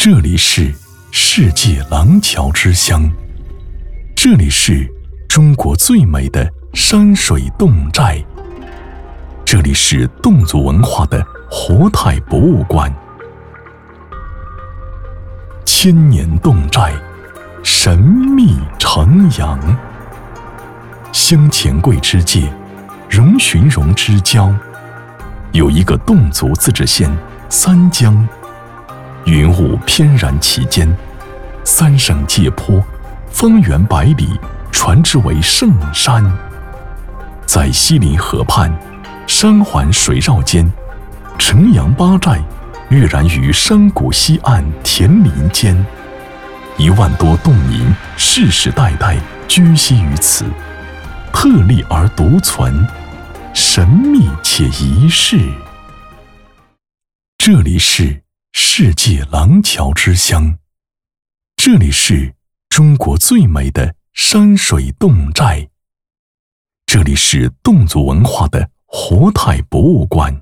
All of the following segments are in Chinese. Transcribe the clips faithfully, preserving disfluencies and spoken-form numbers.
这里是世界廊桥之乡，这里是中国最美的山水侗寨，这里是侗族文化的活态博物馆。千年侗寨，神秘徜徉，湘黔桂之界，荣寻荣之交，有一个侗族自治县三江，云雾翩然其间，三省界坡，方圆百里，传之为圣山。在西临河畔，山环水绕间，城阳八寨跃然于山谷西岸田林间，一万多侗民世世代代居息于此，特立而独存，神秘且仪式。这里是世界廊桥之乡，这里是中国最美的山水侗寨，这里是侗族文化的活态博物馆。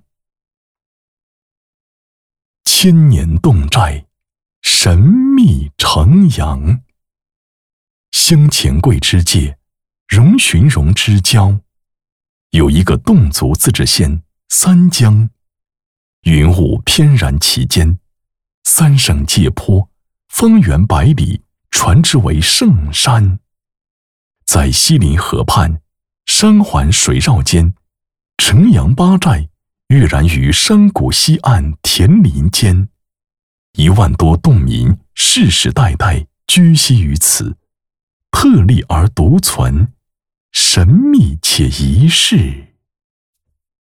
千年侗寨，神秘徜徉，湘黔桂之界，荣寻荣之交，有一个侗族自治县三江，云雾翩然其间，三省界坡，方圆百里，传之为圣山。在西临河畔，山环水绕间，城阳八寨跃然于山谷西岸田林间，一万多侗民世世代代居息于此，特立而独存，神秘且仪式。